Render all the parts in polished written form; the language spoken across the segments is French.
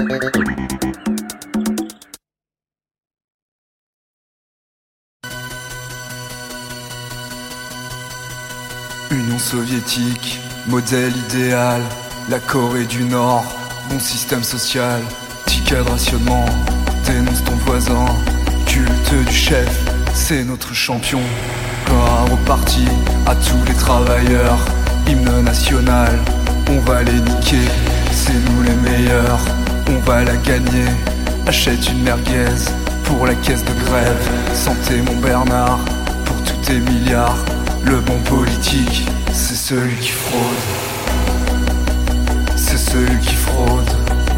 Union soviétique, modèle idéal, la Corée du Nord, bon système social, ticket de rationnement, dénonce ton voisin, culte du chef, c'est notre champion. Gloire au parti, à tous les travailleurs, hymne national, on va les niquer, c'est nous les meilleurs, on va la gagner. Achète une merguez pour la caisse de grève, santé mon Bernard, pour tous tes milliards. Le bon politique, c'est celui qui fraude. C'est celui qui fraude.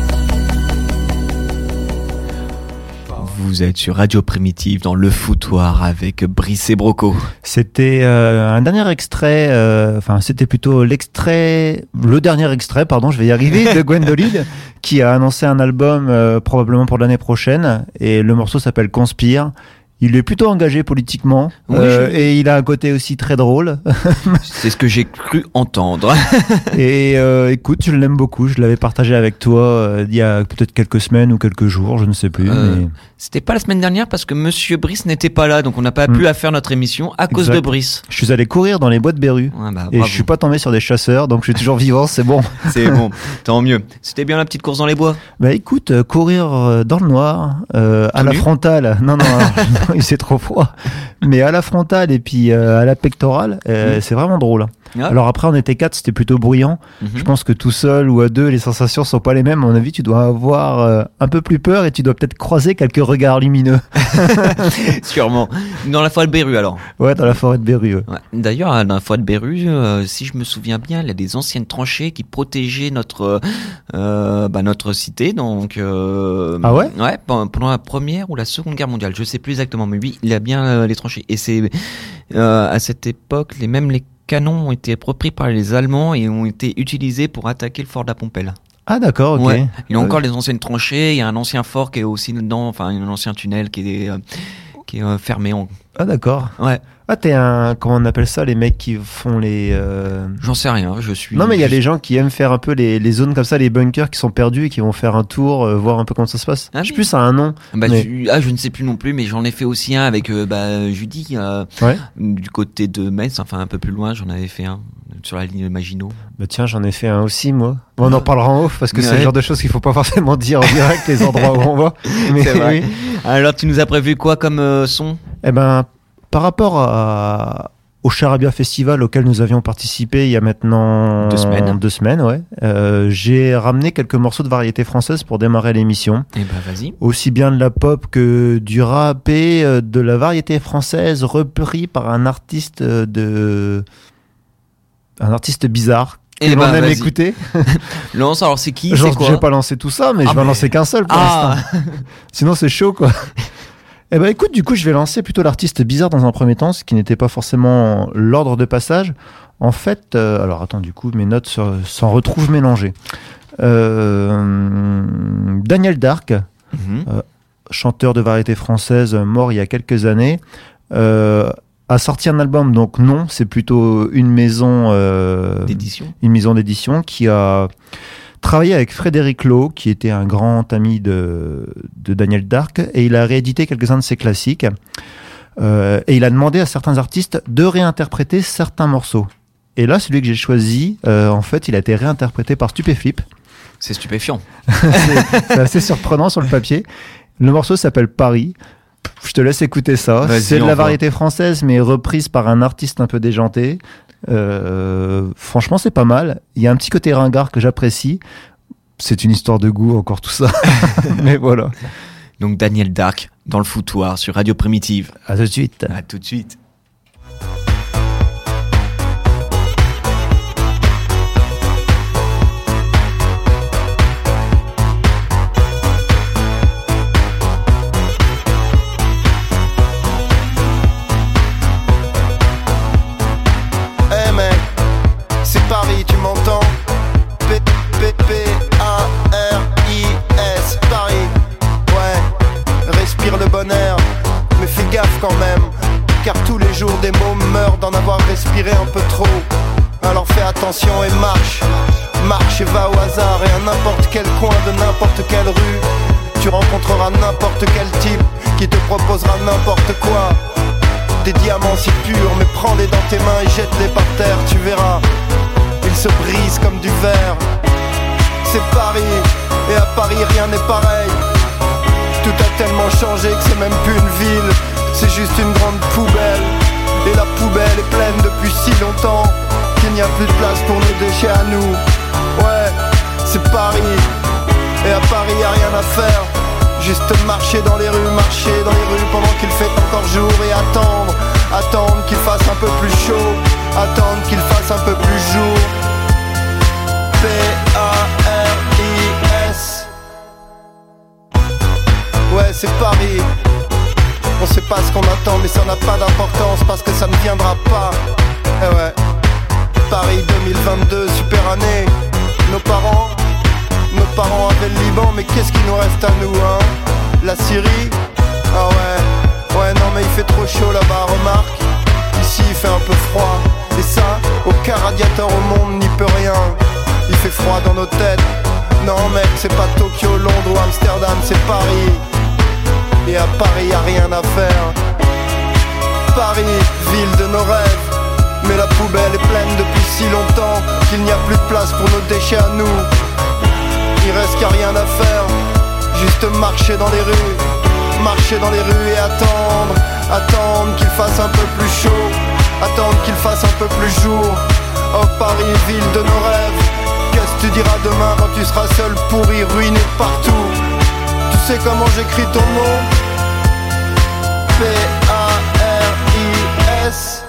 Vous êtes sur Radio Primitive dans Le Foutoir avec Brice et Broco. C'était un dernier extrait, c'était plutôt le dernier extrait, pardon, je vais y arriver, de Gwendoline, qui a annoncé un album probablement pour l'année prochaine, et le morceau s'appelle Conspire. Il est plutôt engagé politiquement, oui, et il a un côté aussi très drôle. C'est ce que j'ai cru entendre. Et écoute, je l'aime beaucoup. Je l'avais partagé avec toi il y a peut-être quelques semaines ou quelques jours, je ne sais plus. Mais... C'était pas la semaine dernière parce que Monsieur Brice n'était pas là, donc on n'a pas pu faire notre émission à cause de Brice. Je suis allé courir dans les bois de Beru, et je suis pas tombé sur des chasseurs, donc je suis toujours vivant, c'est bon. C'est bon, tant mieux. C'était bien la petite course dans les bois? Bah écoute, courir dans le noir, à la frontale, non, c'est trop froid, mais à la frontale et puis à la pectorale, c'est vraiment drôle. Ah. Alors après, on était 4, c'était plutôt bruyant. Je pense que tout seul ou à 2, les sensations sont pas les mêmes. À mon avis, tu dois avoir un peu plus peur et tu dois peut-être croiser quelques regards lumineux. Sûrement. Dans la forêt de Beru, alors. Ouais, dans la forêt de Beru. Ouais. D'ailleurs, dans la forêt de Beru, si je me souviens bien, il y a des anciennes tranchées qui protégeaient notre cité. Donc, ah ouais? Ouais, pendant la Première ou la Seconde Guerre mondiale. Je sais plus exactement, mais oui, il y a bien les tranchées. Et c'est à cette époque, les canons ont été repris par les Allemands et ont été utilisés pour attaquer le fort de la Pompelle. Ah d'accord, ok. Ouais. Il y a encore les anciennes tranchées, il y a un ancien fort qui est aussi dedans, enfin un ancien tunnel qui est fermé. Ah d'accord. Ouais. Ah t'es comment on appelle ça, les mecs qui font les... J'en sais rien, je suis... Non mais il y a les gens qui aiment faire un peu les zones comme ça, les bunkers qui sont perdus et qui vont faire un tour, voir un peu comment ça se passe. Je sais plus, ça a un nom. Je ne sais plus non plus, mais j'en ai fait aussi un avec Judy, du côté de Metz, enfin un peu plus loin, j'en avais fait un sur la ligne Maginot. Bah tiens, j'en ai fait un aussi moi. Bon, on en parlera en off parce que c'est le genre de choses qu'il faut pas forcément dire en direct, les endroits où on va. Mais c'est vrai. Oui. Alors tu nous as prévu quoi comme son? Eh ben... Par rapport au Charabia Festival auquel nous avions participé il y a maintenant 2 semaines, ouais, j'ai ramené quelques morceaux de variété française pour démarrer l'émission. Et ben vas-y. Aussi bien de la pop que du rap et de la variété française repris par un artiste bizarre. Et l'on aime écouter. Lance, alors c'est qui? C'est quoi? Je vais pas lancer tout ça, mais je vais en lancer qu'un seul pour l'instant. Sinon c'est chaud quoi. Eh ben écoute, du coup je vais lancer plutôt l'artiste bizarre dans un premier temps, ce qui n'était pas forcément l'ordre de passage. En fait, alors attends, du coup mes notes s'en retrouvent mélangées. Daniel Dark, chanteur de variété française, mort il y a quelques années, a sorti un album, donc non, c'est plutôt une maison d'édition qui a travaillé avec Frédéric Lowe, qui était un grand ami de Daniel Dark, et il a réédité quelques-uns de ses classiques. Et il a demandé à certains artistes de réinterpréter certains morceaux. Et là, celui que j'ai choisi, en fait, il a été réinterprété par Stupéflip. C'est stupéfiant. c'est assez surprenant sur le papier. Le morceau s'appelle Paris. Je te laisse écouter ça. Vas-y, c'est de la variété française, mais reprise par un artiste un peu déjanté. Franchement c'est pas mal, il y a un petit côté ringard que j'apprécie, c'est une histoire de goût encore tout ça. Mais voilà, donc Daniel Dark dans le Foutoir sur Radio Primitive. À tout de suite. À tout de suite. Tu m'entends? P-P-P-A-R-I-S, Paris. Ouais, respire le bonheur, mais fais gaffe quand même, car tous les jours des mômes meurent d'en avoir respiré un peu trop. Alors fais attention et marche Marche et va au hasard et à n'importe quel coin de n'importe quelle rue, tu rencontreras n'importe quel type qui te proposera n'importe quoi. Des diamants si purs, mais prends-les dans tes mains et jette-les par terre, tu verras, ils se brisent comme du verre. C'est Paris, et à Paris rien n'est pareil. Tout a tellement changé que c'est même plus une ville, c'est juste une grande poubelle. Et la poubelle est pleine depuis si longtemps qu'il n'y a plus de place pour nos déchets à nous. Ouais, c'est Paris, et à Paris y a rien à faire. Juste marcher dans les rues pendant qu'il fait encore jour et attendre qu'il fasse un peu plus chaud, attendre qu'il fasse un peu plus jour. Paris. Ouais, c'est Paris. On sait pas ce qu'on attend, mais ça n'a pas d'importance parce que ça ne viendra pas. Eh ouais, Paris 2022, super année. Nos parents avaient le Liban, mais qu'est-ce qu'il nous reste à nous, hein? La Syrie? Ah ouais, non mais il fait trop chaud là-bas, remarque. Ici il fait un peu froid, et ça, aucun radiateur au monde n'y peut rien. Il fait froid dans nos têtes. Non mec, c'est pas Tokyo, Londres ou Amsterdam, c'est Paris. Et à Paris y a rien à faire. Paris, ville de nos rêves. Mais la poubelle est pleine depuis si longtemps qu'il n'y a plus de place pour nos déchets à nous. Il reste qu'à rien à faire, juste marcher dans les rues et attendre qu'il fasse un peu plus chaud, attendre qu'il fasse un peu plus jour. Oh Paris, ville de nos rêves, qu'est-ce que tu diras demain quand tu seras seul, pourri, ruiné partout? Tu sais comment j'écris ton nom? Paris.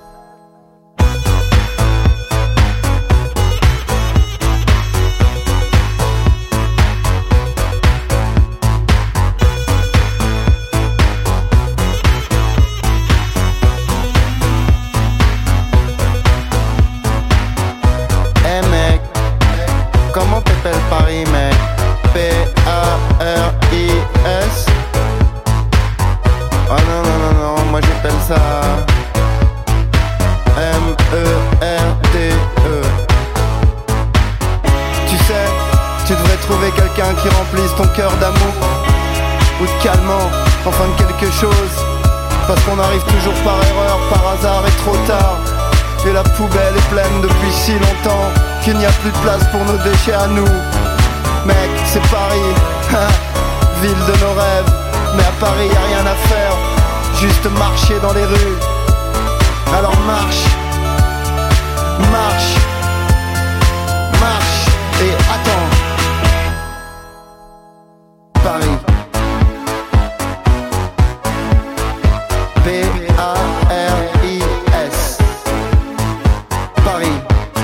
Paris, mec. Paris. Oh non, moi j'appelle ça MERDE. Tu sais, tu devrais trouver quelqu'un qui remplisse ton cœur d'amour ou de calmant, enfin de quelque chose. Parce qu'on arrive toujours par erreur, par hasard et trop tard. Et la poubelle est pleine depuis si longtemps qu'il n'y a plus de place pour nos déchets à nous. Mec, c'est Paris, ville de nos rêves. Mais à Paris y a rien à faire, juste marcher dans les rues. Alors marche et attends. Paris. Paris. Paris.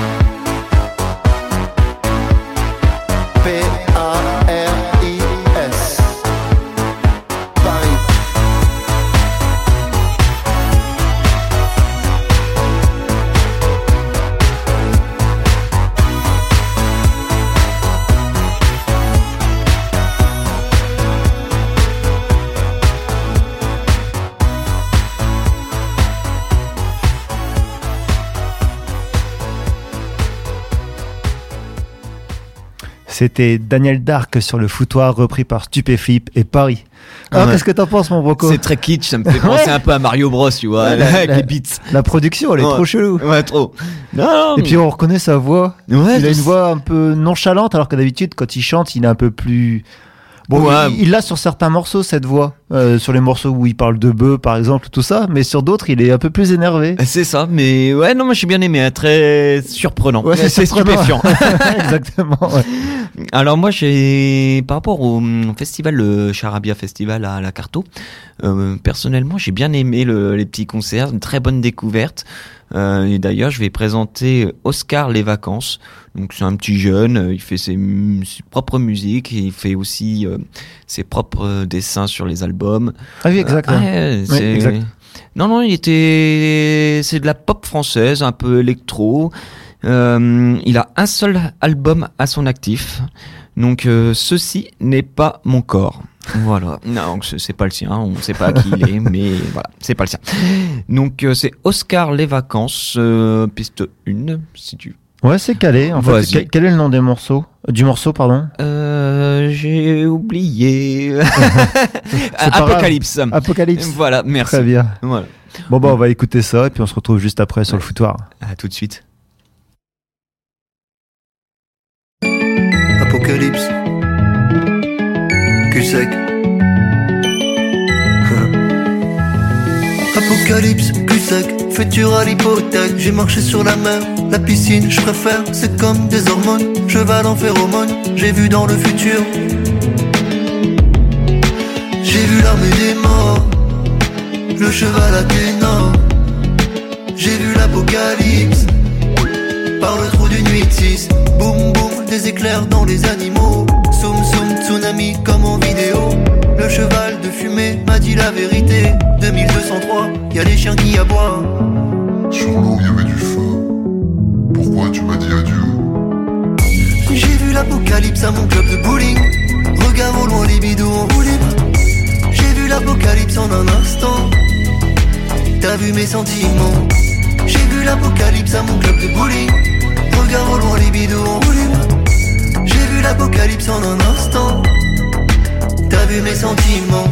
C'était Daniel Dark sur le foutoir, repris par Stupéflip et Paris. Alors, qu'est-ce que t'en penses, mon Broco? C'est très kitsch, ça me fait penser un peu à Mario Bros, tu vois, avec les beats. La production, elle est trop chelou. Ouais, trop. Non, et puis on reconnaît sa voix. Ouais, il a une voix un peu nonchalante, alors que d'habitude, quand il chante, il est un peu plus... Bon, ouais. Il l'a sur certains morceaux, cette voix. Sur les morceaux où il parle de bœuf, par exemple, tout ça. Mais sur d'autres, il est un peu plus énervé. C'est ça, mais ouais, non, moi j'ai bien aimé, très surprenant. Ouais, c'est stupéfiant. Exactement. Ouais. Alors moi, par rapport au festival, le Charabia Festival à la Carto, personnellement, j'ai bien aimé les petits concerts, une très bonne découverte. Et d'ailleurs, je vais présenter Oscar Les Vacances. Donc c'est un petit jeune, il fait ses propres musiques, et il fait aussi ses propres dessins sur les albums. Ah oui, exact. Exact. Non, c'est de la pop française, un peu électro. Il a un seul album à son actif. Donc ceci n'est pas mon corps. Voilà. Non, c'est pas le sien, on ne sait pas qui il est, mais voilà, c'est pas le sien. Donc c'est Oscar Les Vacances, piste 1, si tu Ouais, c'est calé. En fait, quel est le nom du morceau, pardon? J'ai oublié. Apocalypse. Apocalypse. Voilà, merci. Très bien. Voilà. Bon, on va écouter ça et puis on se retrouve juste après sur le foutoir. À tout de suite. Apocalypse. Cul sec. Apocalypse, cul sec, futur à l'hypothèque. J'ai marché sur la mer, la piscine, je préfère. C'est comme des hormones, cheval en phéromone. J'ai vu dans le futur. J'ai vu l'armée des morts, le cheval Athéna. J'ai vu l'apocalypse, par le trou d'une 8-6. Boum boum, des éclairs dans les animaux. Soum soum, tsunami comme en vidéo. Le cheval de fumée m'a dit la vérité. 2203, y'a les chiens qui aboient. Sur l'eau y'avait du feu. Pourquoi tu m'as dit adieu? J'ai vu l'apocalypse à mon club de bowling. Regarde au loin les bidous en roue libre. J'ai vu l'apocalypse en un instant. T'as vu mes sentiments. J'ai vu l'apocalypse à mon club de bowling. Regarde au loin les bidous en roue libre. J'ai vu l'apocalypse en un instant. T'as vu mes sentiments.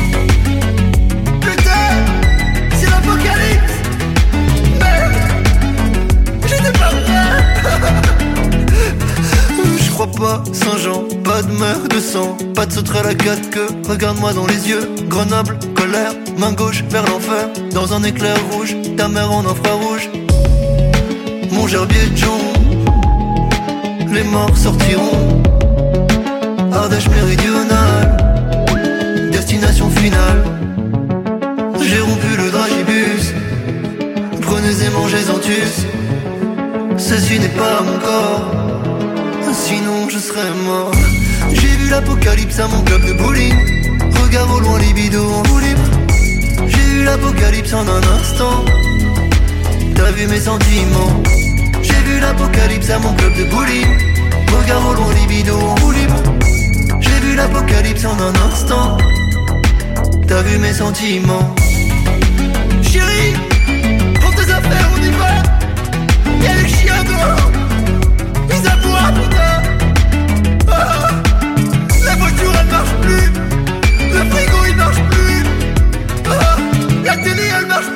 Putain, c'est l'apocalypse. Merde, j'étais pas prêt. Je crois pas, Saint-Jean, pas de meurtre de sang, pas de sauterelle à quatre queues. Regarde-moi dans les yeux, Grenoble, colère, main gauche vers l'enfer. Dans un éclair rouge, ta mère en infrarouge. Mon gerbier de jonc, les morts sortiront. Ardèche méridionale, destination finale. J'ai rompu le dragibus, prenez et mangez en tus. Ceci n'est pas mon corps, sinon je serais mort. J'ai vu l'apocalypse à mon club de bowling. Regarde au loin les bidous en roue libre. J'ai vu l'apocalypse en un instant. T'as vu mes sentiments. J'ai vu l'apocalypse à mon club de bowling. Regarde au loin les bidous en roue libre. J'ai vu l'apocalypse en un instant. T'as vu mes sentiments. Chérie, prends tes affaires, on y va. Y'a les chiens dehors, ils aboient, putain. Ah, la voiture elle marche plus. Le frigo il marche plus. Ah, la télé elle marche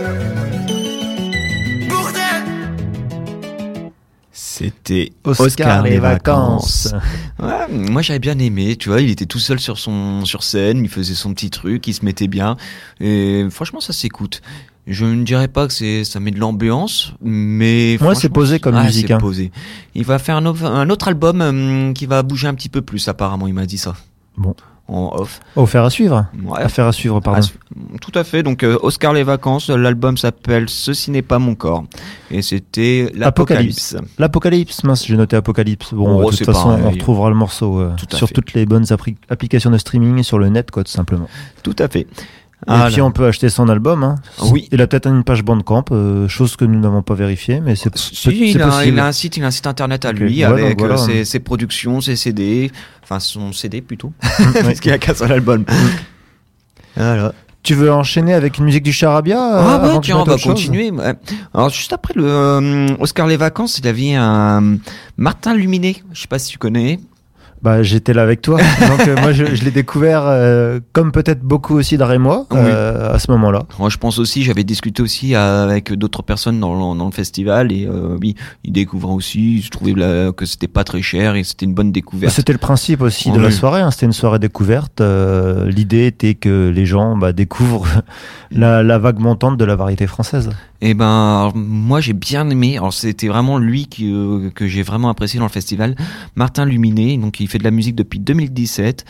plus. Bordel. C'était Oscar les vacances. Ouais, moi j'avais bien aimé, tu vois, il était tout seul sur scène, il faisait son petit truc, il se mettait bien, et franchement ça s'écoute. Je ne dirais pas que ça met de l'ambiance, mais ouais, c'est posé comme musique. C'est posé. Il va faire un autre album qui va bouger un petit peu plus, apparemment, il m'a dit ça. Bon. En off. Affaire à suivre. Ouais. Affaire à suivre, pardon. Tout à fait. Donc Oscar les vacances, l'album s'appelle Ceci n'est pas mon corps, et c'était l'Apocalypse. L'Apocalypse, mince, j'ai noté Apocalypse. Bon, de toute façon, on retrouvera le morceau sur toutes les bonnes applications de streaming et sur le net, quoi, tout simplement. Tout à fait. Et puis on peut acheter son album. Hein. Oui. Il a peut-être une page Bandcamp, chose que nous n'avons pas vérifiée, mais c'est possible. Il a un site internet à lui avec ses productions, ses CD, enfin son CD plutôt, parce qu'il a qu'à son album. Voilà. Tu veux enchaîner avec une musique du Charabia tiens, on va continuer. Ouais. Alors juste après le Oscar les vacances, il avait un Martin Luminet. Je sais pas si tu connais. Bah, j'étais là avec toi. Donc, moi, je l'ai découvert, comme peut-être beaucoup aussi d'Ar et moi, à ce moment-là. Moi, je pense aussi, j'avais discuté aussi avec d'autres personnes dans le festival, et oui, ils découvrent aussi, je trouvais que c'était pas très cher et c'était une bonne découverte. C'était le principe aussi de la soirée, hein. C'était une soirée découverte. L'idée était que les gens découvrent la vague montante de la variété française. Et ben, moi j'ai bien aimé. Alors c'était vraiment lui que j'ai vraiment apprécié dans le festival. Martin Luminet, donc il fait de la musique depuis 2017.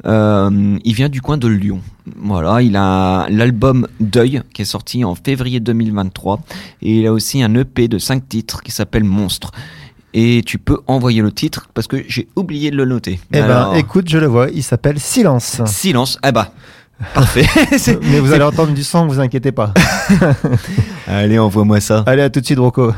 Il vient du coin de Lyon. Voilà, il a l'album Deuil qui est sorti en février 2023 et il a aussi un EP de 5 titres qui s'appelle Monstre. Et tu peux envoyer le titre parce que j'ai oublié de le noter. Alors... écoute, je le vois, il s'appelle Silence. Silence, parfait. Mais vous allez entendre du son, vous inquiétez pas. Allez, envoie-moi ça. Allez, à tout de suite, Rocco.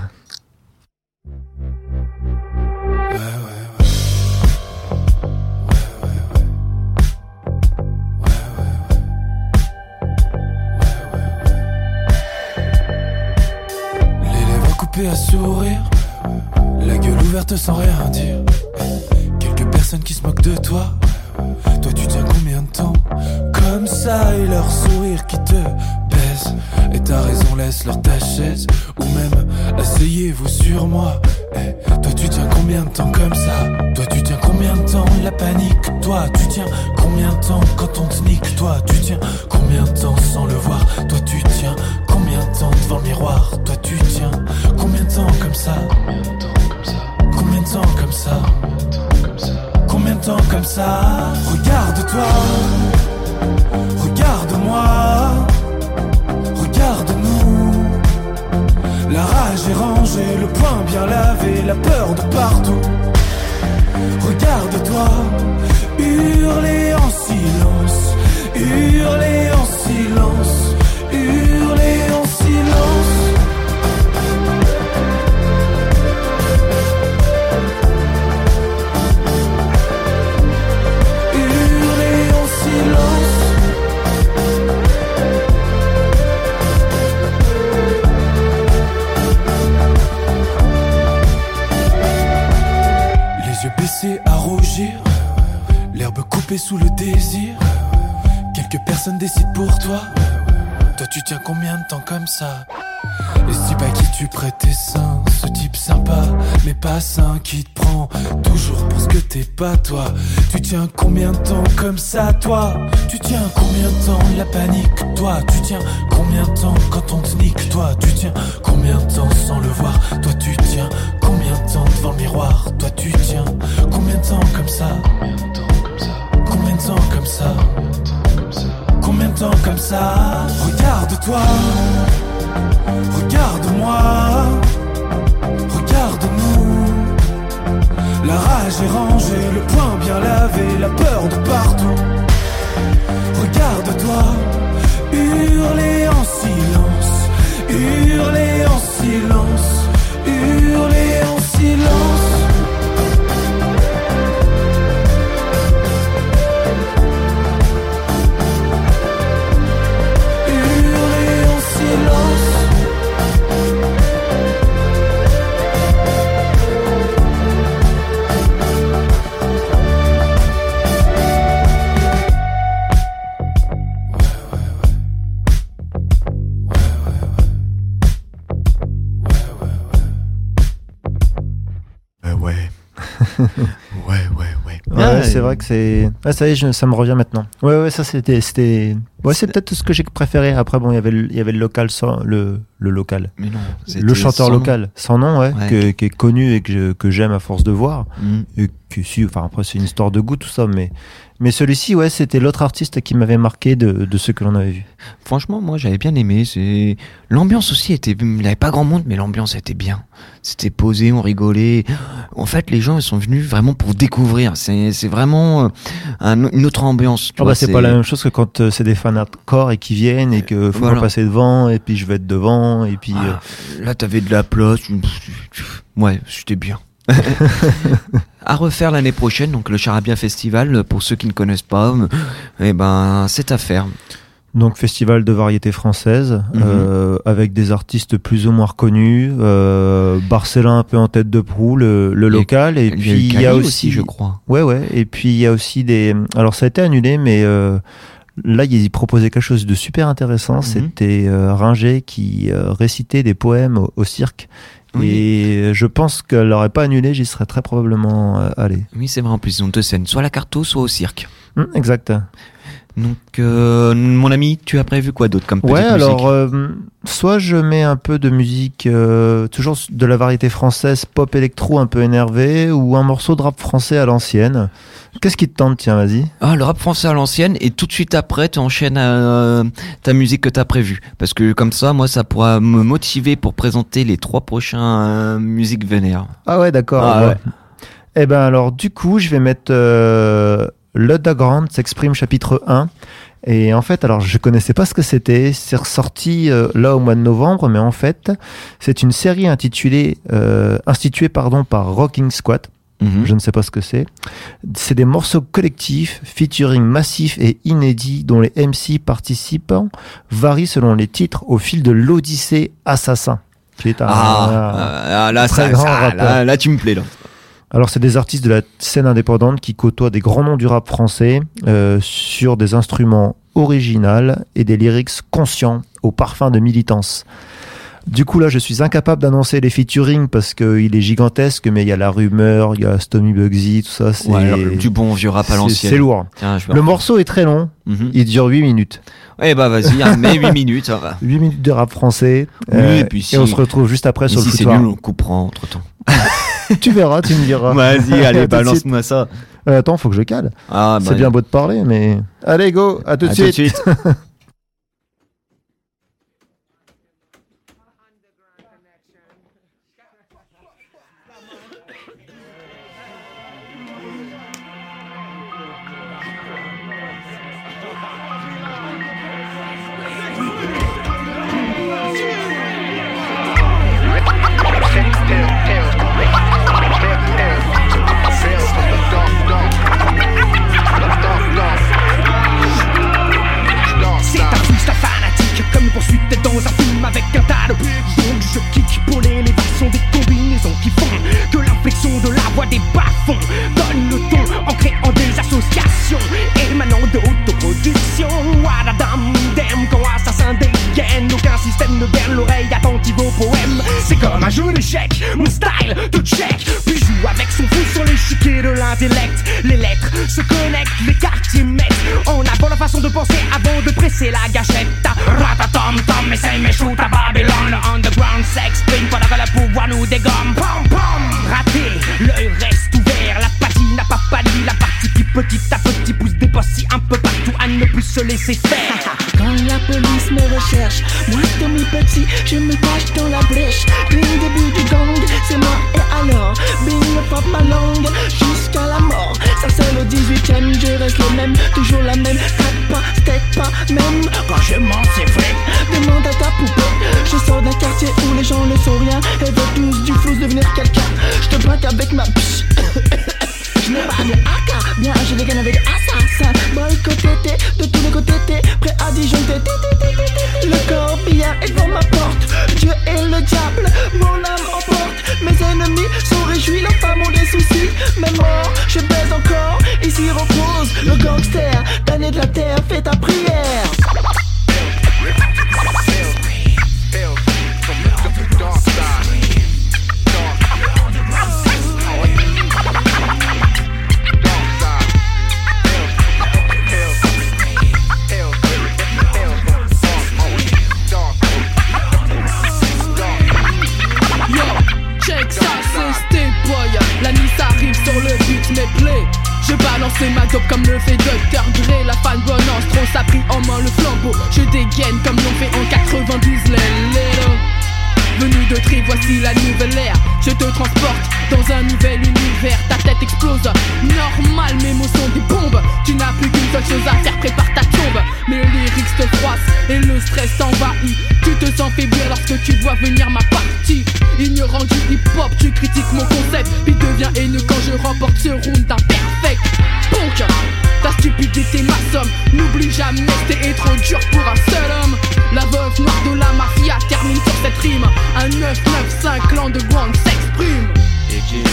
Les lèvres coupées à sourire, La gueule ouverte sans rien dire. Quelques personnes qui se moquent de toi. Toi tu tiens combien de temps comme ça, et leur sourire qui te baise. Et t'as raison, laisse-leur ta chaise, ou même asseyez-vous sur moi. Toi tu tiens combien de temps comme ça? Toi tu tiens combien de temps la panique? Toi tu tiens combien de temps quand on te nique? Toi tu tiens combien de temps sans le voir? Toi tu tiens combien de temps devant le miroir? Toi tu tiens combien de temps comme ça? Combien de temps comme ça? Combien de temps comme ça? Regarde-toi, regarde-moi, regarde-nous. La rage est rangée, le poing bien lavé, la peur de partout. Regarde-toi, hurler en silence, hurler en silence, hurler en silence. Baissé à rougir, l'herbe coupée sous le désir. Quelques personnes décident pour toi. Toi tu tiens combien de temps comme ça? Et ce type à qui tu prêtes tes seins, ce type sympa mais pas sain, qui te prend toujours pour ce que t'es pas toi. Tu tiens combien de temps comme ça toi? Tu tiens combien de temps la panique? Toi tu tiens combien de temps quand on te nique? Toi tu tiens combien de temps sans le voir? Toi tu tiens combien de temps devant le miroir? Toi tu tiens combien de temps comme ça? Combien de temps comme ça? Combien de temps comme ça? Regarde-toi, regarde-moi, regarde-nous. La rage est rangée, le poing bien lavé, la peur de partout. Regarde-toi, hurler en silence, hurler en silence, hurler en silence. Ouais, c'est vrai que c'est. Ouais, ça y est, ça me revient maintenant. Ouais, ça c'était. Ouais, c'est peut-être ce que j'ai préféré. Après, bon, il y avait le local sans le local. Mais non, le chanteur local sans nom, qui est connu et que j'aime à force de voir. Et enfin après c'est une histoire de goût tout ça, mais celui-ci, ouais, c'était l'autre artiste qui m'avait marqué de ceux que l'on avait vus. Franchement, moi, j'avais bien aimé. L'ambiance aussi était. Il n'y avait pas grand monde, mais l'ambiance était bien. C'était posé, on rigolait. En fait, les gens, ils sont venus vraiment pour découvrir. C'est vraiment une autre ambiance. C'est pas la même chose que quand c'est des fans hardcore et qui viennent et que faut pas passer devant et puis je vais être devant et puis. Là, t'avais de la place. Ouais, c'était bien. À refaire l'année prochaine, donc le Charabia Festival, pour ceux qui ne connaissent pas, c'est à faire. Donc festival de variété française, avec des artistes plus ou moins reconnus, Barcelin un peu en tête de proue, le local, et puis il y a aussi, je crois. Ouais, et puis il y a aussi des. Alors ça a été annulé, mais là ils proposaient quelque chose de super intéressant. C'était Ringer qui récitait des poèmes au cirque. Oui. Et je pense qu'elle l'aurait pas annulé, j'y serais très probablement allé. Oui, c'est vrai, en plus ils ont deux scènes, soit à la Carto, soit au cirque. Exact. Donc, mon ami, tu as prévu quoi d'autre comme petite musique? Alors, soit je mets un peu de musique, toujours de la variété française, pop électro un peu énervé, ou un morceau de rap français à l'ancienne. Qu'est-ce qui te tente, tiens, vas-y. Ah, le rap français à l'ancienne, et tout de suite après, tu enchaînes ta musique que tu as prévue. Parce que comme ça, moi, ça pourra me motiver pour présenter les 3 prochains musiques vénères. Ah ouais, d'accord. Ouais. Eh ben alors, du coup, je vais mettre... Le Dagrand s'exprime chapitre 1. Et en fait, alors je connaissais pas ce que c'était. C'est ressorti là au mois de novembre, mais en fait, c'est une série instituée par Rocking Squat. Je ne sais pas ce que c'est. C'est des morceaux collectifs, featuring massifs et inédits, dont les MC participants varient selon les titres au fil de l'Odyssée Assassin. qui est un très grand rappeur. Là, tu me plais là. Alors, c'est des artistes de la scène indépendante qui côtoient des grands noms du rap français sur des instruments originaux et des lyrics conscients au parfum de militance. Du coup, là, je suis incapable d'annoncer les featuring parce qu'il est gigantesque, mais il y a La Rumeur, il y a Stomy Bugsy, tout ça. C'est du bon vieux rap à l'ancienne. C'est lourd. Tiens, le morceau est très long. Il dure 8 minutes. Eh bah vas-y, mais 8 minutes, ça va. 8 minutes de rap français. Oui, et puis et on se retrouve juste après sur le foutoir. Si c'est nul, on coupera entre temps. Tu verras, tu me diras. Vas-y, allez, balance-moi ça. Attends, faut que je cale. C'est bien beau de parler, mais... Allez, go, à tout de suite. Mon style te check, puis joue avec son fou sur l'échiquier de l'intellect. Les lettres se connectent, les quartiers mettent en avant la façon de penser avant de presser la gâchette. Ratatom tom, et c'est mes shoots à Babylone. Le underground s'exprime pendant que le pouvoir nous dégomme. Pom pom, raté, l'œil reste ouvert. La patine n'a pas pâli, la partie qui petit à petit pousse des bossis un peu partout à ne plus se laisser faire. Quand la police me recherche, moi Tommy Petit, je me cache dans la brèche. Dès le début du gang, c'est moi et alors Bing me frappe ma langue jusqu'à la mort. Ça c'est le 18ème, je reste le même, toujours la même. Tape pas, step pas, même quand je mens c'est vrai. Demande à ta poupée, je sors d'un quartier où les gens ne sont rien et veulent tous du flou devenir quelqu'un. Je te braque avec ma biche. Je n'ai pas de AK, bien je dégaine avec assassin. Boycotté, de tous les côtés, t'es prêt à disjoncter. Le corbillard est devant ma porte. Dieu et le diable, mon âme emporte. Mes ennemis sont réjouis, leurs femmes ont des soucis. Même mort, je baise encore, ici repose le gangster. Damné de la terre, fais ta prière. Je balançais ma dope comme le fait Dr. Dre. La fan bonance, trop a pris en main le flambeau. Je dégaine comme l'on fait en 92 les venu de Tré, voici la nouvelle ère. Je te transporte dans un nouvel univers. Ta tête explose, normal, mes mots sont des bombes. Tu n'as plus qu'une seule chose à faire, prépare ta tombe. Mes lyrics te froissent et le stress t'envahit. Tu te sens faiblir lorsque tu vois venir ma partie. Ignorant du hip-hop, tu critiques mon concept, puis deviens haineux quand je remporte ce round imperfect. Punk, ta stupidité ma somme. N'oublie jamais, t'es trop dur pour un seul homme. La veuve noire de la mafia termine sur cette rime. Un 995 clan de Grand s'exprime. Et qui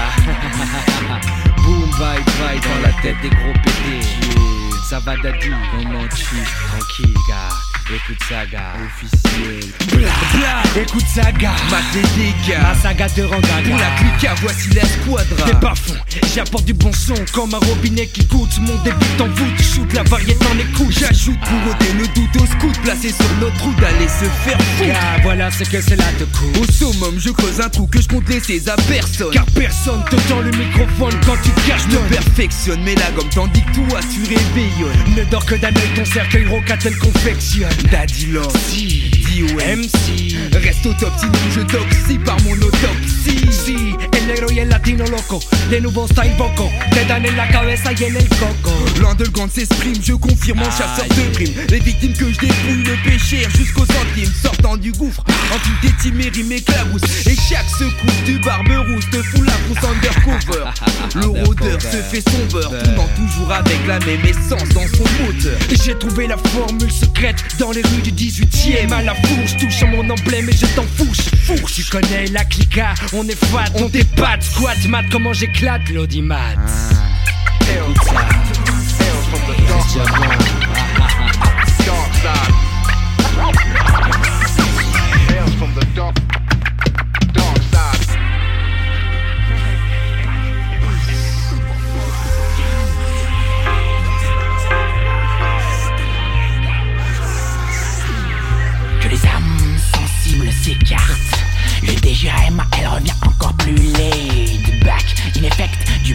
saga. Boom, bye, dans la tête des gros pétés. Ça va daddy, comment tu tranquille gars. Écoute saga, officiel. Bla bla, écoute saga, ma dégâts, ma saga de rangada. Pour la clique, voici la squadra. T'es pas fond, j'apporte du bon son comme un robinet qui goûte. Mon début en voûte, shoot la variété en écoute. J'ajoute pour ôter le doute au scout, placé sur notre route d'aller se faire foutre. Car voilà ce que c'est là de coup. Au summum, je creuse un trou que je compte laisser à personne. Car personne te tend le microphone quand tu caches. Ne perfectionne mes la gomme tandis que toi tu rébellion. Ne dors que d'un œil ton cercueil rocatel confectionne. Daddy Love, D.O.M.C. Reste au top sinon je toxie par mon autopsie. Si, el negro y el latino loco, les nouveaux style vocaux, te dan en la cabeza y en el coco. L'underground s'exprime, je confirme en chasseur de primes. Les victimes que je dépouille, le péché jusqu'au centime. Sortant du gouffre, en toute étimée, rime éclabousse. Et chaque secousse du barbe rousse te fout la frousse undercover. Le rôdeur se fait son beurre, tournant toujours avec la même essence dans son moteur. J'ai trouvé la formule secrète dans dans les rues du 18ème. À la fourche, touche mon emblème et je t'en fourche. Tu connais la clica, on est fat, on dépate. Squat, mat, comment j'éclate l'audimat. Écoute ça. C'est déjà bon. Que les âmes sensibles s'écartent. Le DGM, elle revient encore plus laid back. In effect, du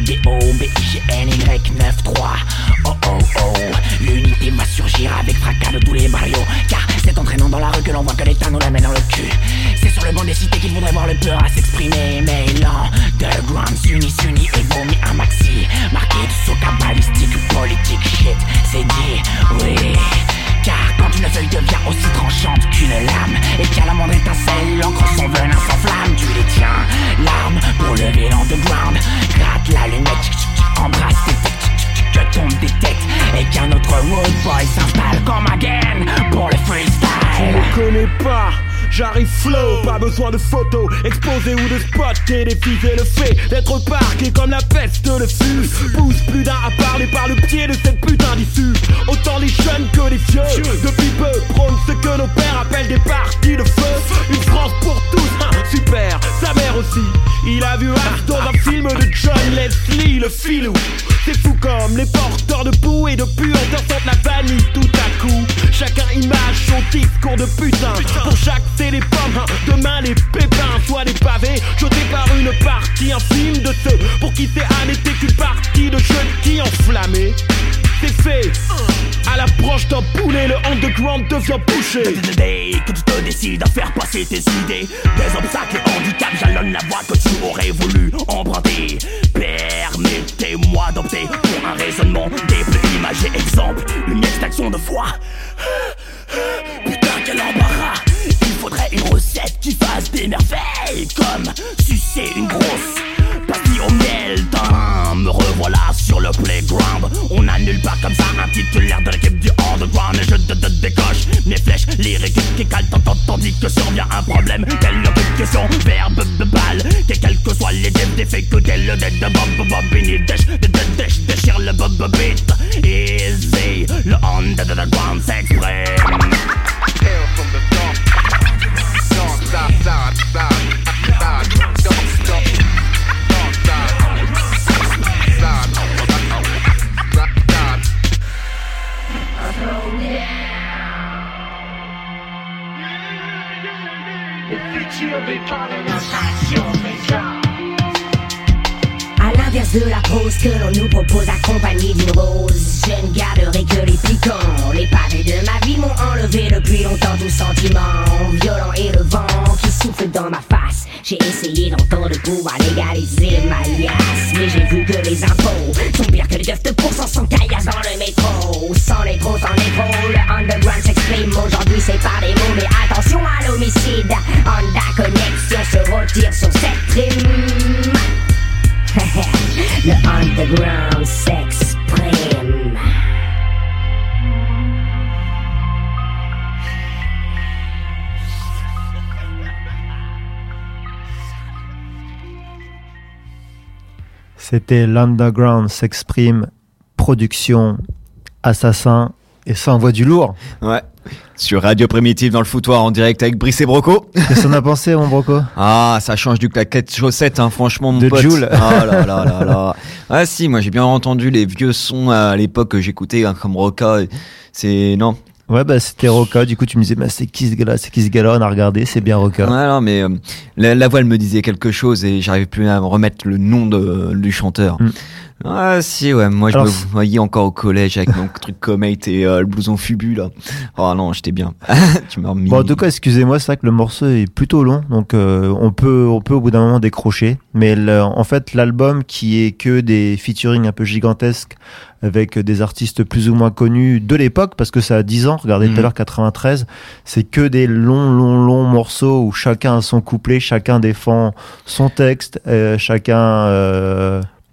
BOBIGNY93. Oh oh oh, l'unité va surgir avec fracas de tous les barrios. Car c'est entraînant dans la rue que l'on voit que l'État nous la met dans le cul. C'est sur le banc des cités qu'il voudrait voir le peur à s'exprimer. Mais l'underground s'unit et vomit un maxi. Marqué de saut cabalistique, politique shit, c'est dit, oui. Car quand une feuille devient aussi tranchante qu'une lame, et qu'à la moindre étincelle, l'encre son venin s'enflamme, tu les tiens, l'arme pour lever l'underground. Gratte l'allumette, embrasse tes têtes, que tombent des têtes, et qu'un autre road boy s'installe comme again pour le freestyle. Je ne connais pas. J'arrive flow, pas besoin de photos, exposé ou de spot, et défier le fait d'être parqué comme la peste le fut. Pousse plus d'un à parler par le pied de cette putain d'issue. Autant les jeunes que les vieux, depuis peu, prône ce que nos pères appellent des parties de feu. Une France pour tous, super, sa mère aussi. Il a vu As dans un film de John Leslie, le filou. C'est fou comme les porteurs de poux et de puanteurs sentent la vanille tout à coup. Chacun image son discours de putain. Pour chaque c'est les pommes, demain les pépins. Soit des pavés jetés par une partie infime de ceux pour qui c'est un été qu'une partie de jeux qui enflammé. C'est fait, à l'approche d'un poulet, le underground devient bouché. Dès que tu te décides à faire passer tes idées, des obstacles et handicaps jalonnent la voie que tu aurais voulu emprunter. Permettez-moi d'opter pour un raisonnement des plus imagés. Exemple, une extraction de foi. Putain, quel embarras. Il faudrait une recette qui fasse des merveilles, comme sucer une grosse pastille au miel. Me revoilà sur le playground. On annule pas comme ça un titulaire de l'équipe du underground. Et je décoche mes flèches lyriques qui calent tandis que survient un problème. Quelle question, verbe de balle. Quels que soient les défauts que dès le dead de bobini déchire le bob beat. Easy, le underground s'exprime. À l'inverse de la prose que l'on nous propose accompagnée d'une rose, je ne garderai que les piquants. Les pavés de ma vie m'ont enlevé depuis longtemps tout sentiment violent et le vent qui souffle dans ma face. J'ai essayé longtemps de pouvoir légaliser ma liasse, mais j'ai vu que les impôts sont pires que les 9% sans caillasse dans le métro. Sans les gros, sans les gros, le underground s'exprime. Aujourd'hui c'est par des mots, mais attention à l'homicide. Honda Connexion se retire sur cette rime. Le underground s'exprime. C'était l'Underground s'exprime, production, assassin, et ça envoie du lourd. Ouais. Sur Radio Primitive dans le foutoir en direct avec Brice et Broco. Qu'est-ce qu'on a pensé, mon Broco? Ah, ça change du claquette chaussette, hein, franchement, mon de pote. Joule. Ah là là là là. Ah si, moi j'ai bien entendu les vieux sons à l'époque que j'écoutais, hein, comme Roca. C'est non. Ouais, bah c'était Roca. Du coup, tu me disais, bah c'est qui ce gars-là? On a regardé, c'est bien Roca. Ouais, non, mais la voix elle me disait quelque chose et j'arrivais plus à me remettre le nom du chanteur. Ah si, ouais, moi je me voyais encore au collège avec mon truc Comate et le blouson Fubu là. Oh non, j'étais bien. Tu m'as remis. Bon, en tout cas, excusez-moi, c'est vrai que le morceau est plutôt long, donc on peut au bout d'un moment décrocher. Mais en fait, l'album qui est que des featuring un peu gigantesques avec des artistes plus ou moins connus de l'époque, parce que ça a 10 ans, regardez tout à l'heure 93, c'est que des longs morceaux où chacun a son couplet, chacun défend son texte, chacun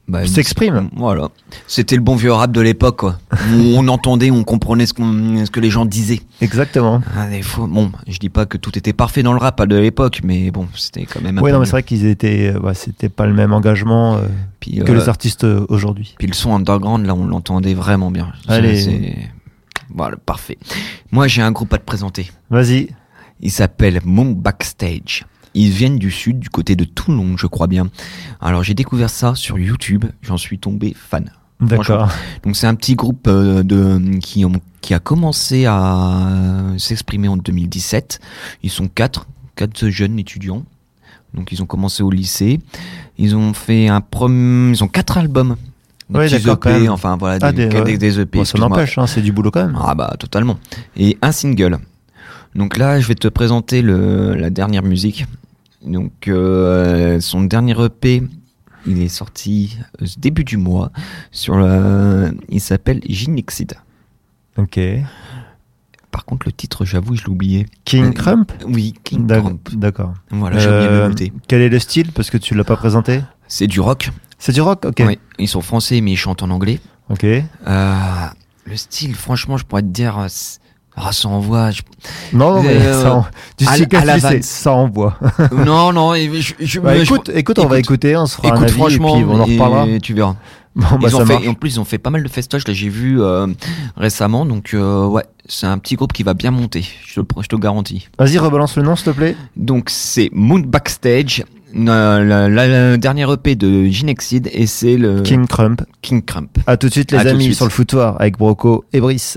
s'exprime. Voilà. C'était le bon vieux rap de l'époque, quoi. On entendait, on comprenait ce que les gens disaient. Exactement. Bon, je dis pas que tout était parfait dans le rap de l'époque, mais bon, c'était quand même. Oui, non, mais c'est vrai qu'ils étaient, c'était pas le même engagement que les artistes aujourd'hui. Puis le son underground, là, on l'entendait vraiment bien. Allez. Voilà, parfait. Moi, j'ai un groupe à te présenter. Vas-y. Il s'appelle Moon Backstage. Ils viennent du sud, du côté de Toulon, je crois bien. Alors j'ai découvert ça sur YouTube, j'en suis tombé fan. D'accord. Donc c'est un petit groupe qui a commencé à s'exprimer en 2017. Ils sont quatre jeunes étudiants. Donc ils ont commencé au lycée. Ils ont fait ils ont 4 albums. Oui, d'accord, quand même. Enfin voilà, des EP. Bon, ça n'empêche, c'est du boulot quand même. Ah bah totalement. Et un single. Donc là, je vais te présenter la dernière musique. Donc son dernier EP, il est sorti début du mois. Il s'appelle Ginexid. Ok. Par contre, le titre, j'avoue, je l'ai oublié. King Crump. Oui, King Crump. D'accord. Voilà, j'ai oublié de le noter. Quel est le style, parce que tu l'as pas présenté? C'est du rock. C'est du rock, ok. Oui, ils sont français, mais ils chantent en anglais. Ok. Le style, franchement, je pourrais te dire. Ça envoie. Non, mais ça envoie. Non. Écoute, on va écouter, on se fera un avis, franchement, et puis on en reparlera. Et tu verras. Bon, en plus, ils ont fait pas mal de festoches, là, j'ai vu récemment. Donc, ouais, c'est un petit groupe qui va bien monter. Je te garantis. Vas-y, rebalance le nom, s'il te plaît. Donc, c'est Moon Backstage. La dernière EP de Ginexid, et c'est le King Crump. À tout de suite, les amis, sur le foutoir avec Broco et Brice.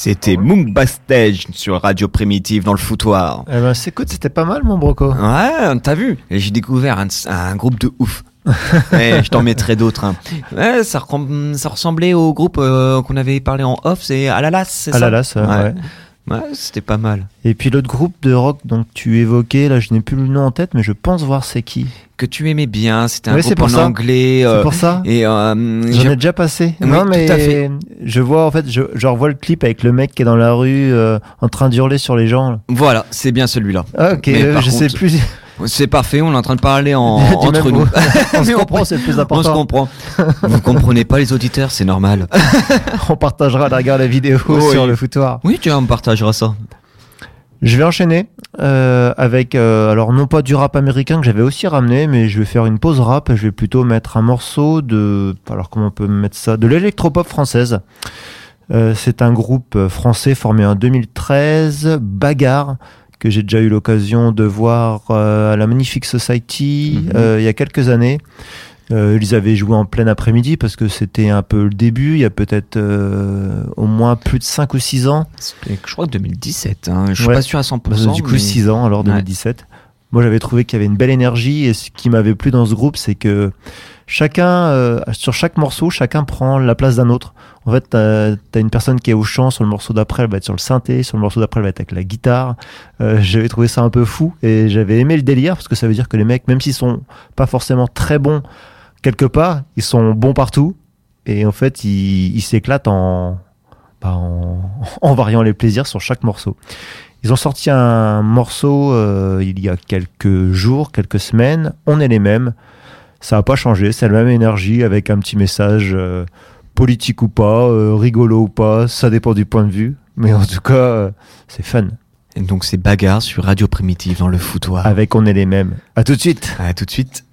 C'était Mounk Bastage sur Radio Primitive dans le foutoir. Eh ben, écoute, c'était pas mal, mon broco. Ouais, t'as vu. Et j'ai découvert un groupe de ouf. Ouais, je t'en mettrai d'autres. Hein. Ouais, ça ressemblait au groupe qu'on avait parlé en off, c'est Alalas, c'est ça? Alalas, ouais. Ouais, c'était pas mal. Et puis l'autre groupe de rock dont tu évoquais, là je n'ai plus le nom en tête, mais je pense voir c'est qui. Que tu aimais bien, c'était un groupe en anglais. C'est pour ça. Et j'en ai déjà passé. Oui, non mais tout à fait. Je vois en fait, je revois le clip avec le mec qui est dans la rue en train d'hurler sur les gens. Là. Voilà, c'est bien celui-là. Ah, ok, je sais plus. C'est parfait, on est en train de parler entre nous. On se comprend, c'est le plus important. On se comprend. Vous comprenez pas les auditeurs, c'est normal. On partagera derrière la vidéo sur le foutoir. Oui, tu vois, on partagera ça. Je vais enchaîner avec, alors non pas du rap américain que j'avais aussi ramené, mais je vais faire une pause rap. Je vais plutôt mettre un morceau de, alors comment on peut mettre ça, de l'électropop française. C'est un groupe français formé en 2013, Bagarre, que j'ai déjà eu l'occasion de voir à la Magnifique Society il y a quelques années. Ils avaient joué en plein après-midi parce que c'était un peu le début, il y a peut-être au moins plus de 5 ou 6 ans. Je crois que 2017, hein. Je suis pas sûr à 100%. Du coup, 6 ans, alors 2017. Moi, j'avais trouvé qu'il y avait une belle énergie et ce qui m'avait plu dans ce groupe, c'est que chacun, sur chaque morceau, chacun prend la place d'un autre. En fait, t'as une personne qui est au chant, sur le morceau d'après, elle va être sur le synthé, sur le morceau d'après, elle va être avec la guitare. J'avais trouvé ça un peu fou et j'avais aimé le délire parce que ça veut dire que les mecs, même s'ils sont pas forcément très bons quelque part, ils sont bons partout et en fait, ils s'éclatent en variant les plaisirs sur chaque morceau. Ils ont sorti un morceau il y a quelques jours, quelques semaines. On est les mêmes. Ça n'a pas changé. C'est la même énergie avec un petit message politique ou pas, rigolo ou pas. Ça dépend du point de vue. Mais en tout cas, c'est fun. Et donc c'est Bagarre sur Radio Primitive dans le foutoir. Avec On est les mêmes. À tout de suite. À tout de suite.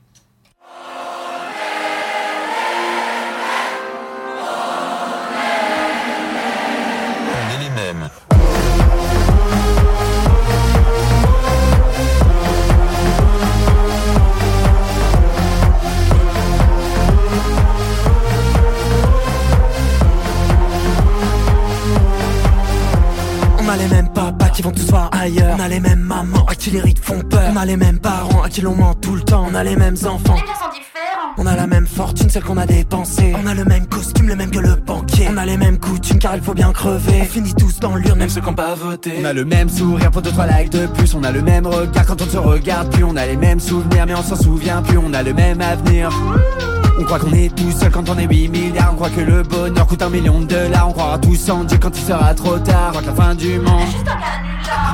Qui vont tous voir ailleurs. On a les mêmes mamans à qui les rides font peur. On a les mêmes parents à qui l'on ment tout le temps. On a les mêmes enfants, mais ils sont différents. On a la même fortune, celle qu'on a dépensée. On a le même costume, le même que le banquier. On a les mêmes coutumes car il faut bien crever. On finit tous dans l'urne, même ceux qui n'ont pas voté. On a le même sourire pour 2-3 likes de plus. On a le même regard quand on ne se regarde plus. On a les mêmes souvenirs mais on s'en souvient plus. On a le même avenir. On croit qu'on est tout seul quand on est 8 milliards. On croit que le bonheur coûte $1 million. On croira tous en Dieu quand il sera trop tard. On croit que la fin du monde juste un canular.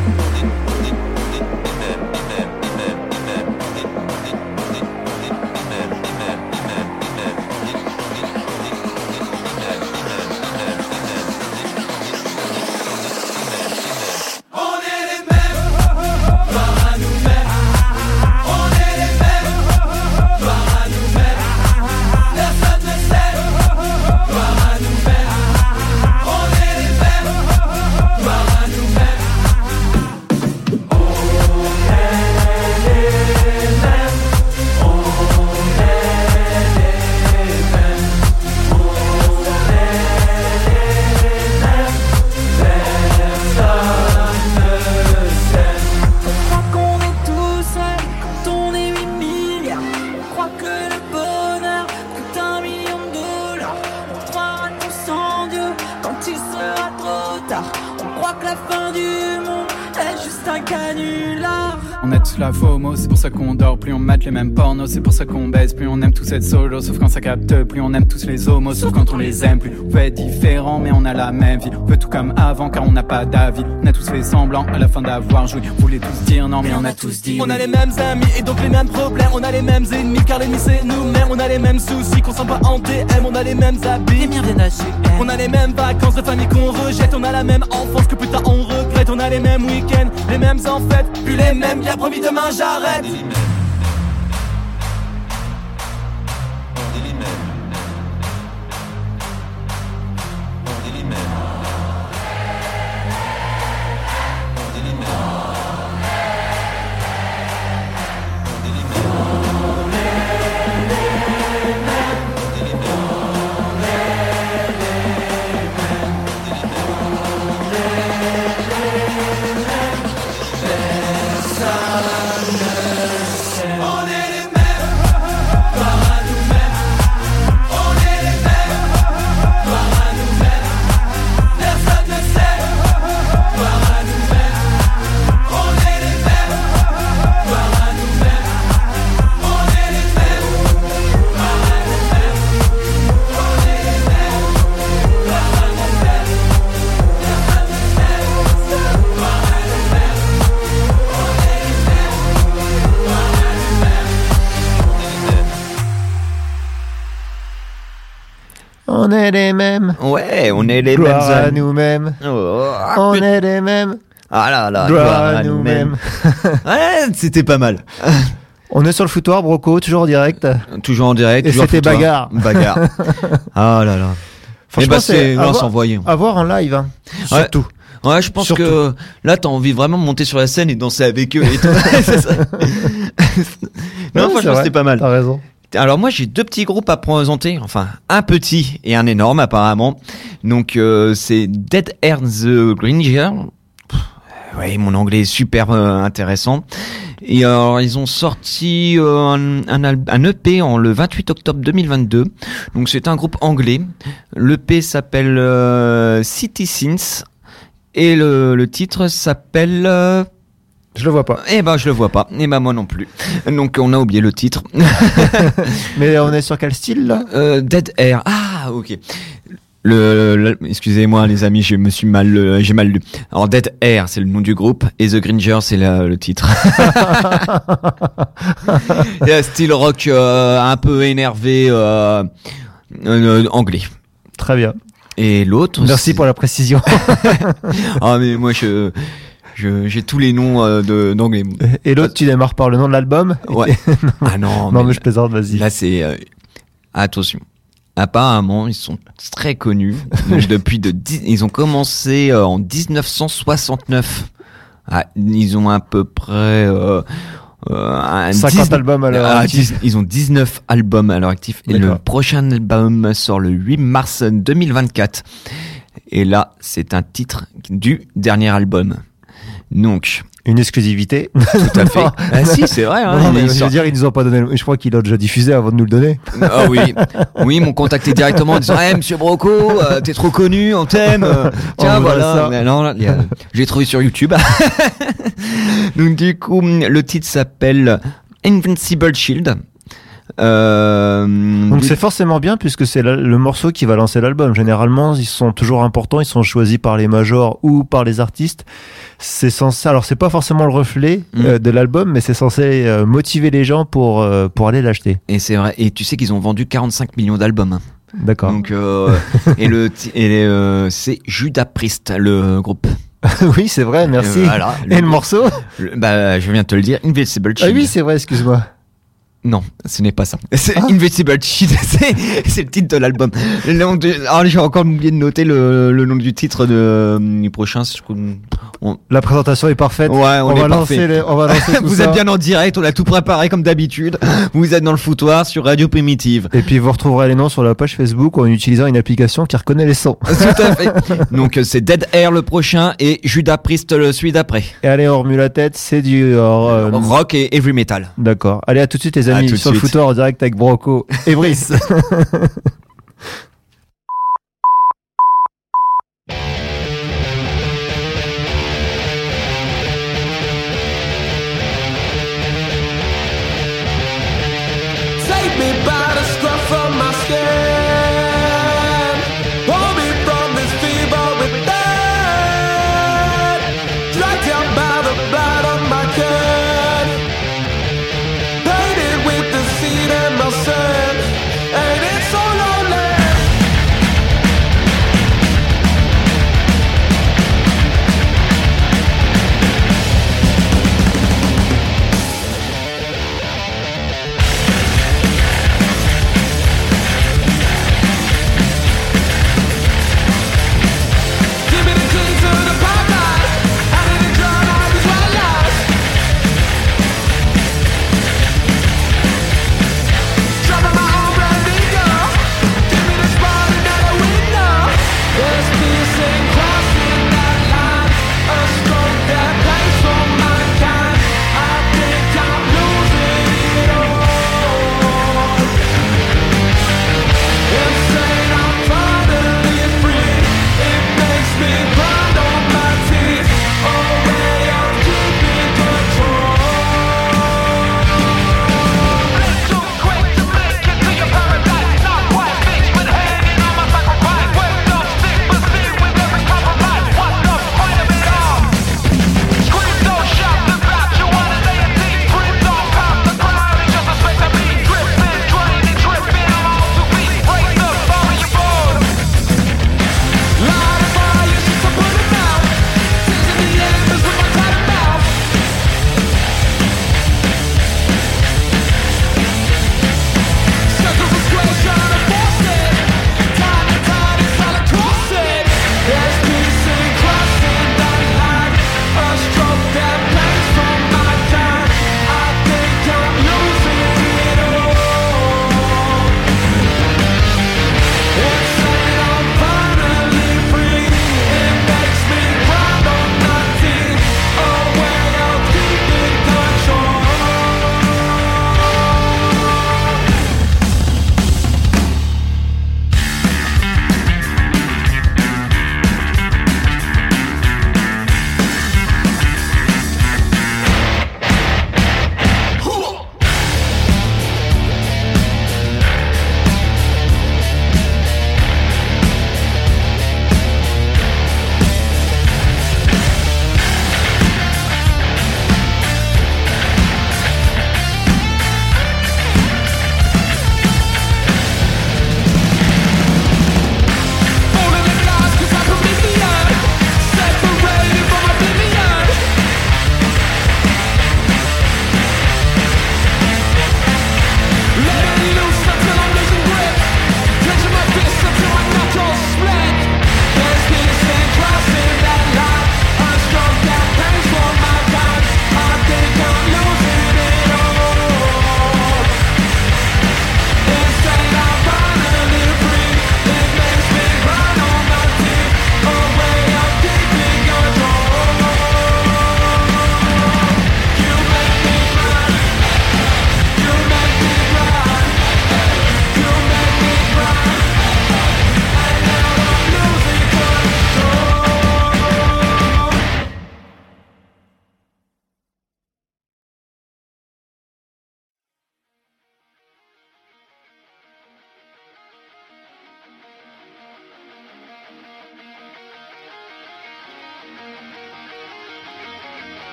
On a tous la FOMO, c'est pour ça qu'on dort. Plus on mate les mêmes pornos, c'est pour ça qu'on baisse. Plus on aime tous être solo, sauf quand ça capte. Plus on aime tous les homos, sauf quand on les aime. Plus on peut être différent, mais on a la même vie. On veut tout comme avant, car on n'a pas d'avis. On a tous fait semblant à la fin d'avoir joué. On voulait tous dire non, mais on a tous dit on a les mêmes amis et donc les mêmes problèmes. On a les mêmes ennemis, car l'ennemi c'est nous-mêmes. On a les mêmes soucis qu'on sent pas en DM. On a les mêmes habits, les miens viennent à H&M. On a les mêmes vacances de famille qu'on rejette. On a la même enfance que putain on regrette. On a les mêmes week-ends, les mêmes en fête. Plus les mêmes, bien promis demain j'arrête. On est les mêmes. Ouais, on est les gloire mêmes. À nous-mêmes. Oh, on est les mêmes. Ah là là, gloire à nous-mêmes. Ouais, c'était pas mal. On est sur le foutoir, Broco, toujours en direct. Toujours en direct. Et toujours c'était foutoir. bagarre. Ah là là. Franchement, c'est à s'envoyer. À voir en live, hein. Ouais. Surtout. Ouais, je pense que là, t'as envie vraiment de monter sur la scène et danser avec eux et tout. C'est ça. Non, franchement, c'était pas mal. T'as raison. Alors moi, j'ai 2 petits groupes à présenter. Enfin, un petit et un énorme apparemment. Donc, c'est Dead Air the Gringer. Oui, mon anglais est super intéressant. Et alors, ils ont sorti un EP le 28 octobre 2022. Donc, c'est un groupe anglais. L'EP s'appelle City Sins. Et le titre s'appelle... Je le vois pas. Eh ben, je le vois pas. Eh ben, moi non plus. Donc, on a oublié le titre. Mais on est sur quel style, là Dead Air. Ah, ok. Excusez-moi les amis, j'ai mal lu. Alors Dead Air, c'est le nom du groupe et The Gringer, c'est le titre. Style rock un peu énervé anglais. Très bien. Et l'autre. Merci pour la précision. Ah mais moi j'ai tous les noms d'anglais. Et l'autre, tu démarres par le nom de l'album. Ouais. Ah non. Non mais je plaisante, vas-y. Là c'est attention. Apparemment, ils sont très connus. Ils ont commencé en 1969. Ils ont à peu près 50 albums à l'heure active. Ils ont 19 albums à l'heure active. Et le prochain album sort le 8 mars 2024. Et là, c'est un titre du dernier album. Donc... Une exclusivité. Tout à fait. Ah si, c'est vrai. Hein, non, mais je veux dire, ils nous ont pas donné. Je crois qu'ils l'ont déjà diffusé avant de nous le donner. Ah oui, oui, ils m'ont contacté directement en disant, Monsieur Broco, t'es trop connu, on t'aime. Tiens, voilà. Non, j'ai trouvé sur YouTube. Donc du coup, le titre s'appelle Invincible Shield. Donc c'est forcément bien puisque c'est le morceau qui va lancer l'album. Généralement, ils sont toujours importants, ils sont choisis par les majors ou par les artistes. C'est censé, alors c'est pas forcément le reflet de l'album, mais c'est censé motiver les gens pour aller l'acheter. Et c'est vrai. Et tu sais qu'ils ont vendu 45 millions d'albums. Hein. D'accord. Donc c'est Judas Priest le groupe. Oui, c'est vrai, merci. Voilà, et le morceau je viens de te le dire, Invincible Shield. Ah oui, c'est vrai, excuse-moi. Non, ce n'est pas ça. C'est Invincible Shield, c'est le titre de l'album. Alors j'ai encore oublié de noter le nom du titre du prochain. La présentation est parfaite. Ouais, on va lancer tout vous êtes bien en direct, on a tout préparé comme d'habitude. Vous êtes dans le foutoir sur Radio Primitive. Et puis vous retrouverez les noms sur la page Facebook en utilisant une application qui reconnaît les sons. Tout à fait. Donc c'est Dead Air le prochain et Judas Priest celui d'après. Et allez, on remue la tête, c'est du rock et heavy metal. D'accord. Allez, à tout de suite les amis. Sur le foutoir en direct avec Broco et Brice. Dropping my own brand new girl.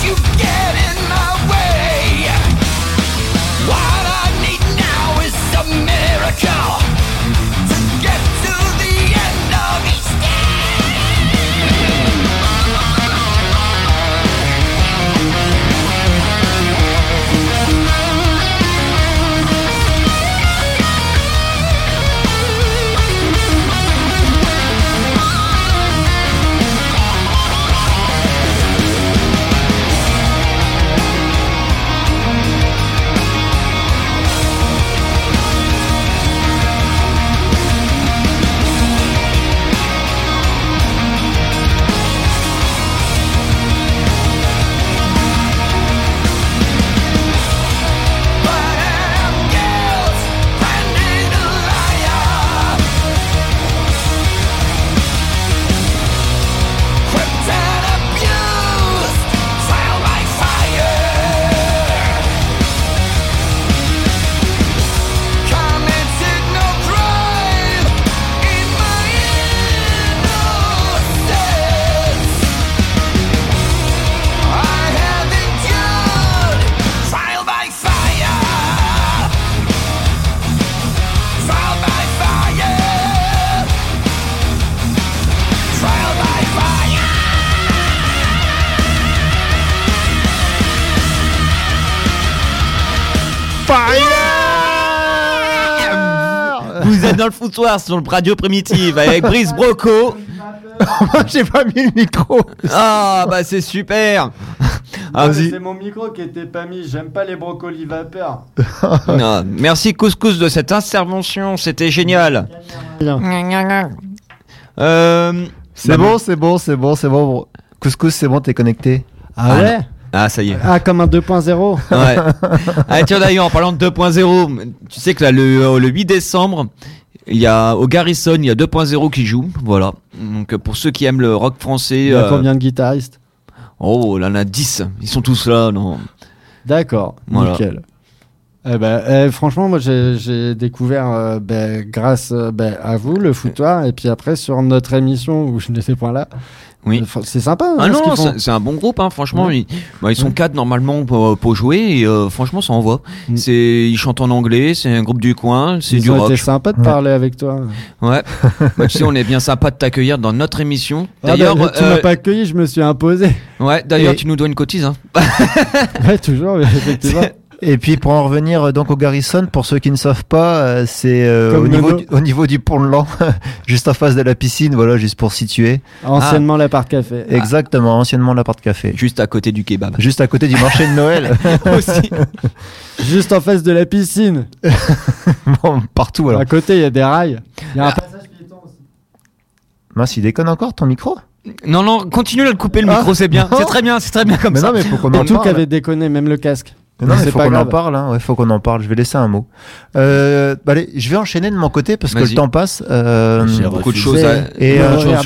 Vous êtes dans le foutoir sur le Radio Primitive avec Brice Broco. Moi j'ai pas mis le micro. Ah bah c'est super. Ah, c'est mon micro qui était pas mis. J'aime pas les brocolis vapeur. Non, merci Couscous de cette intervention, c'était génial. C'est bon. Couscous, c'est bon, t'es connecté. Ah ouais. Ah, ça y est. Ah, comme un 2.0. Ouais. Ah, tiens, d'ailleurs, en parlant de 2.0, tu sais que là, le 8 décembre, il y a au Garrison, il y a 2.0 qui joue. Voilà. Donc, pour ceux qui aiment le rock français. Il y a combien de guitaristes? Oh, là, on a 10. Ils sont tous là, non? D'accord. Voilà. Nickel. Franchement, moi, j'ai découvert, grâce à vous, le foutoir, et puis après, sur notre émission où je n'étais pas là. Oui. C'est sympa. Ah non, c'est un bon groupe, hein, franchement. Ouais. Ils sont 4 normalement pour jouer et franchement, ça envoie. Ils chantent en anglais, c'est un groupe du coin, c'est du rock. C'était sympa de parler avec toi. Ouais. Bah, tu sais, on est bien sympa de t'accueillir dans notre émission. D'ailleurs, tu m'as pas accueilli, je me suis imposé. Ouais, d'ailleurs, tu nous dois une cotise. Hein. Ouais, toujours, effectivement. Et puis pour en revenir donc au Garrison, pour ceux qui ne savent pas, c'est au niveau du pont de l'An, juste en face de la piscine, voilà, juste pour situer. Anciennement l'appart café. Exactement, anciennement l'appart café. Juste à côté du kebab. Juste à côté du marché de Noël. Aussi. Juste en face de la piscine. Bon, partout alors. À côté, il y a des rails. Il y a un passage piéton aussi. Mince, il déconne encore ton micro? Non, continue de couper le micro, c'est bien. C'est très bien comme mais ça. Non, mais faut qu'on en parle. Tout qu'avait déconné, même le casque. Non, il faut qu'on en parle, hein. Ouais, faut qu'on en parle. Je vais laisser un mot. Allez, je vais enchaîner de mon côté parce que le temps passe. J'ai beaucoup de choses et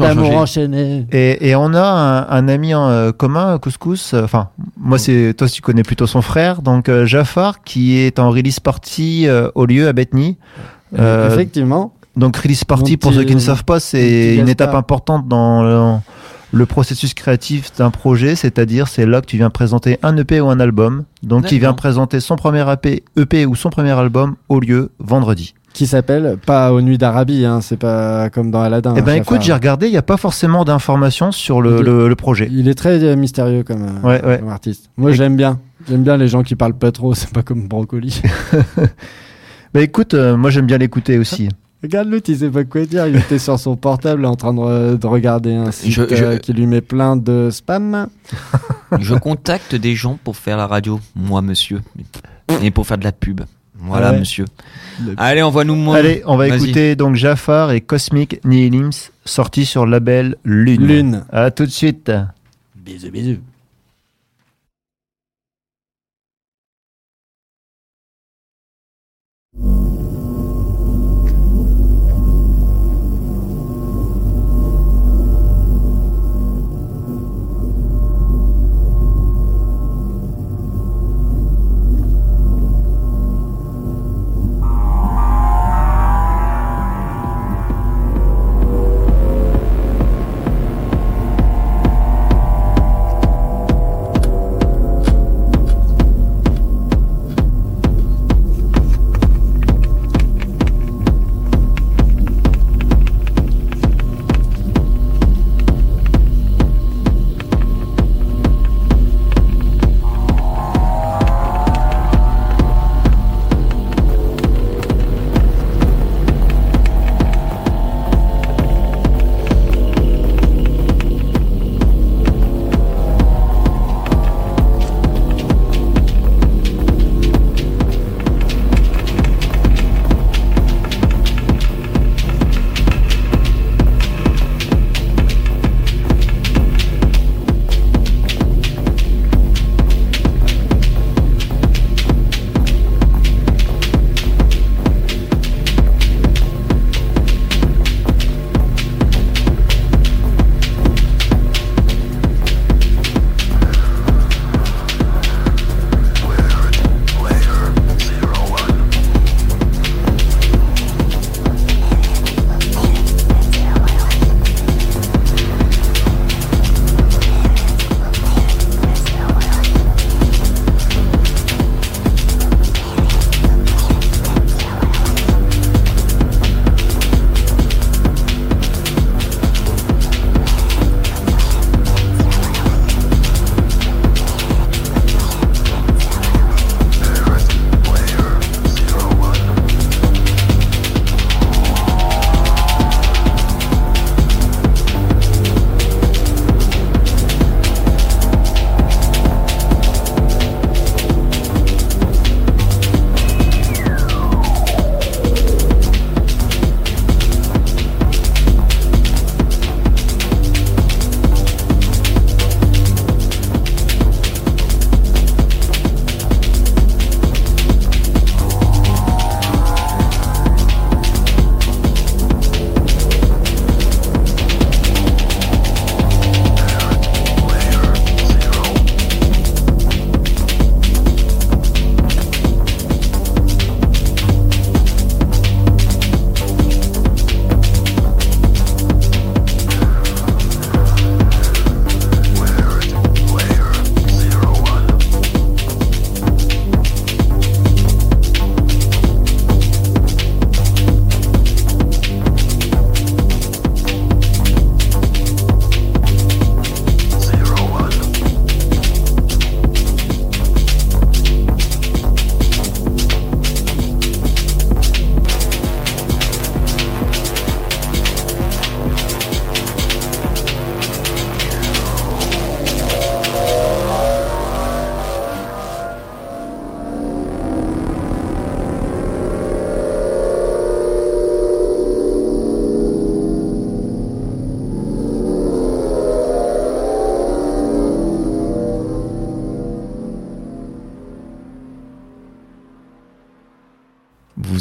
on a un ami en commun, Couscous. Enfin, moi, toi, tu connais plutôt son frère, donc Jafar, qui est en release party au lieu à Bethany. Effectivement. Donc release party, pour ceux qui ne savent pas, c'est une étape importante dans le processus créatif d'un projet, c'est-à-dire c'est là que tu viens présenter un EP ou un album. Donc il vient présenter son premier EP ou son premier album au lieu vendredi. Qui s'appelle pas aux Nuits d'Arabie, hein, c'est pas comme dans Aladdin. Eh ben écoute, j'ai regardé, il n'y a pas forcément d'informations sur le projet. Il est très mystérieux comme artiste. Moi j'aime bien les gens qui parlent pas trop, c'est pas comme Brocoli. Bah écoute, moi j'aime bien l'écouter aussi. Regarde l'autre, il sait pas quoi dire. Il était sur son portable en train de regarder un site qui lui met plein de spam. Je contacte des gens pour faire la radio, moi monsieur, et pour faire de la pub. Voilà, monsieur. Allez, envoie-nous. Allez, on va écouter donc Jafar et Cosmic Nihilism, sorti sur le label Lune. À tout de suite. Bisous.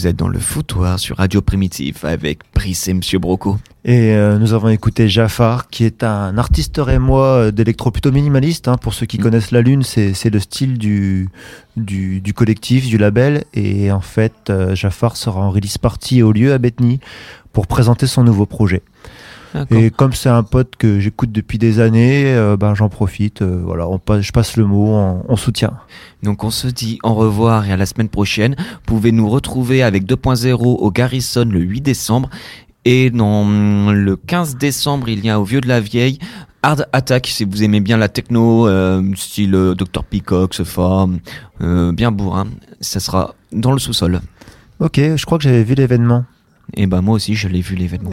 Vous êtes dans le foutoir sur Radio Primitif avec Brice et Monsieur Broco. Et nous avons écouté Jafar, qui est un artiste rémois d'électro plutôt minimaliste. Hein. Pour ceux qui connaissent La Lune, c'est le style du collectif, du label. Et en fait, Jafar sera en release party au lieu à Bethany pour présenter son nouveau projet. D'accord. Et comme c'est un pote que j'écoute depuis des années, j'en profite. Voilà, je passe le mot, on soutient. Donc on se dit au revoir et à la semaine prochaine. Vous pouvez nous retrouver avec 2.0 au Garrison le 8 décembre. Et dans le 15 décembre, il y a au Vieux de la Vieille Hard Attack, si vous aimez bien la techno, style Dr Peacock, Sefa, bien bourrin. Ça sera dans le sous-sol. Ok, je crois que j'avais vu l'événement. Et moi aussi, je l'ai vu l'événement.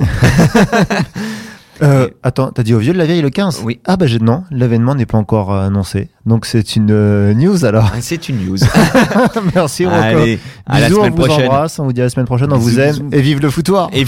Attends, t'as dit au Vieux de la Vieille le 15 ? Oui. Ah non, l'événement n'est pas encore annoncé. Donc c'est une news alors. C'est une news. Merci Rocco. Allez, à la semaine prochaine. On vous embrasse, on vous dit à la semaine prochaine, on vous aime et vive le foutoir. Et